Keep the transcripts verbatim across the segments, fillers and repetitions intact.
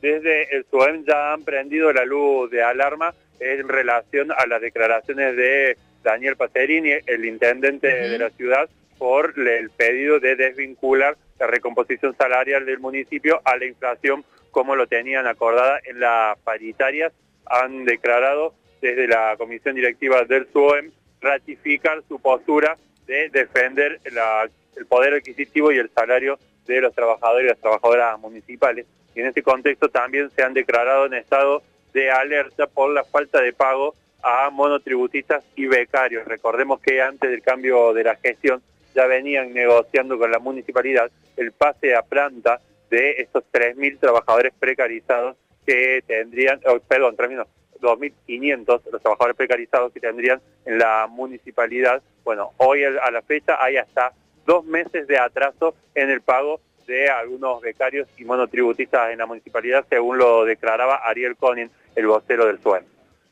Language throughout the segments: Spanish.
desde el SUEM ya han prendido la luz de alarma en relación a las declaraciones de Daniel Pacerini, el intendente uh-huh. de la ciudad, por el pedido de desvincular la recomposición salarial del municipio a la inflación como lo tenían acordada en las paritarias. Han declarado desde la comisión directiva del SUEM ratificar su postura de defender la, el poder adquisitivo y el salario de los trabajadores y las trabajadoras municipales. Y en este contexto también se han declarado en estado de alerta por la falta de pago a monotributistas y becarios. Recordemos que antes del cambio de la gestión ya venían negociando con la municipalidad el pase a planta de estos tres mil trabajadores precarizados que tendrían, oh, perdón, tres mil no, dos mil quinientos los trabajadores precarizados que tendrían en la municipalidad. Bueno, hoy a la fecha hay hasta dos meses de atraso en el pago de algunos becarios y monotributistas en la municipalidad, según lo declaraba Ariel Konin, el vocero del SUEM.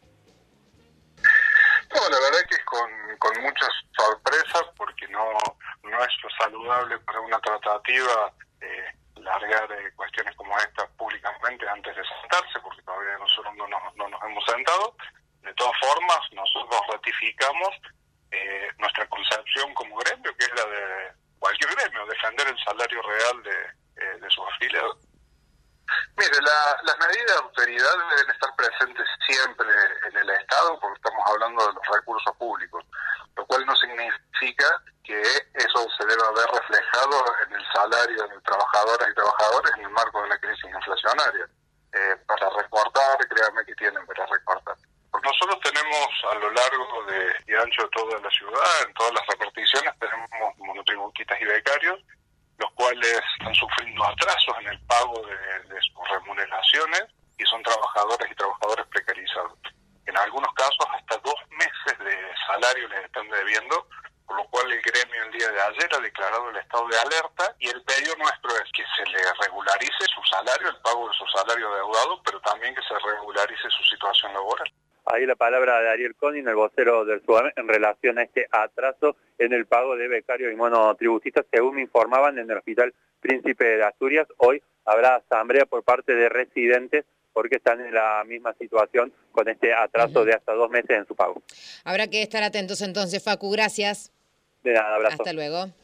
No, la verdad que es con, con muchas sorpresas, porque no, no es lo saludable para una tratativa eh, largar eh, cuestiones como esta públicamente antes de sentarse, porque todavía nosotros no nos, no nos hemos sentado. De todas formas, nosotros ratificamos eh, nuestra concepción como gremio, que es la de cualquier gremio, defender el salario real de, eh, de sus afiliados. Mire, la, las medidas de autoridad deben estar presentes siempre en el Estado, porque estamos hablando de los recursos públicos, lo cual no significa que eso se deba ver reflejado en el salario de trabajadoras y trabajadores en el marco de la crisis inflacionaria. Eh, para recortar, créanme que tienen para recortar. Porque nosotros tenemos a lo largo de, y ancho de toda la ciudad, en todas las reparticiones, tenemos monotributistas y becarios, los cuales están sufriendo atrasos en el pago de, de sus remuneraciones y son trabajadores y trabajadores precarizados. En algunos casos hasta dos meses de salario les están debiendo, por lo cual el gremio el día de ayer ha declarado el estado de alerta y el pedido nuestro es que se le regularice su salario, el pago de su salario deudado, pero también que se regularice su situación laboral. Ahí la palabra de Ariel Konin, el vocero del SUEM, en relación a este atraso en el pago de becarios y monotributistas. Según me informaban en el Hospital Príncipe de Asturias, hoy habrá asamblea por parte de residentes porque están en la misma situación con este atraso uh-huh. de hasta dos meses en su pago. Habrá que estar atentos entonces, Facu. Gracias. De nada, abrazo. Hasta luego.